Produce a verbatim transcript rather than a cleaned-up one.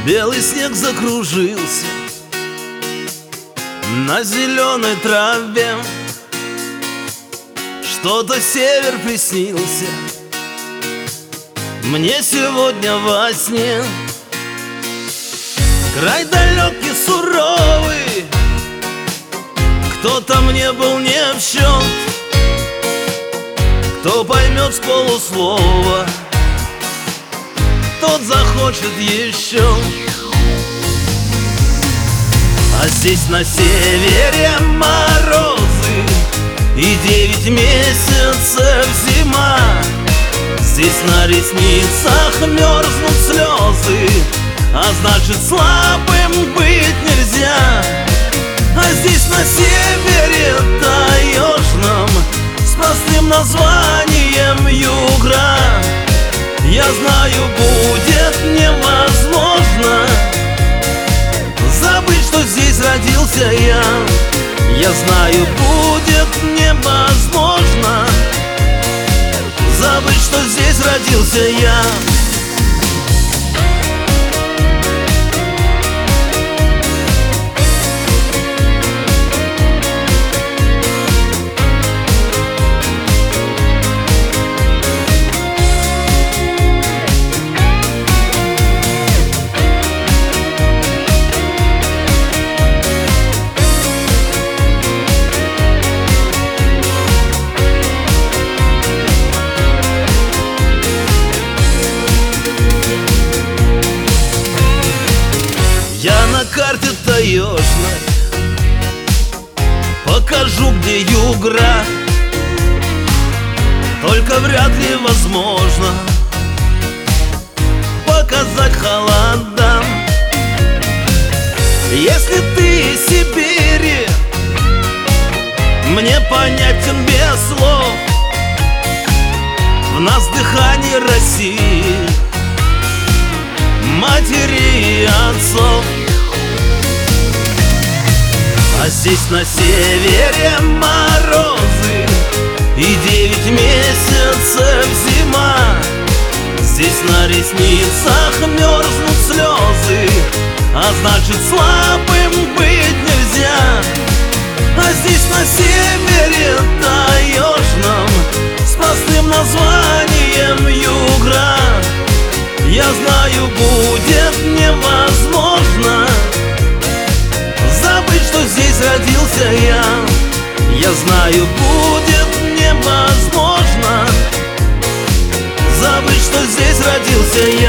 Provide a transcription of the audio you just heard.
Белый снег закружился на зеленой траве. Что-то север приснился мне сегодня во сне. Край далекий, суровый, кто-то мне был не в счет. Кто поймет с полуслова, тот захочет еще. А здесь на севере морозы и девять месяцев зима. Здесь на ресницах мерзнут слезы, а значит слабым быть нельзя. А здесь на севере таежном с простым названием югра. Я знаю, будет невозможно забыть, что здесь родился я. Я знаю, будет невозможно забыть, что здесь родился я. Я на карте таежной покажу, где югра. Только вряд ли возможно показать холодам. Если ты из Сибири, мне понятен без слов. В нас дыхание России, матери и отцов. А здесь на севере морозы и девять месяцев зима. Здесь на ресницах мерзнут слезы, а значит слабым быть нельзя. А здесь на севере таежном с простым названием югра. Я знаю, будет невозможно забыть, что здесь родился я. Я знаю, будет невозможно забыть, что здесь родился я.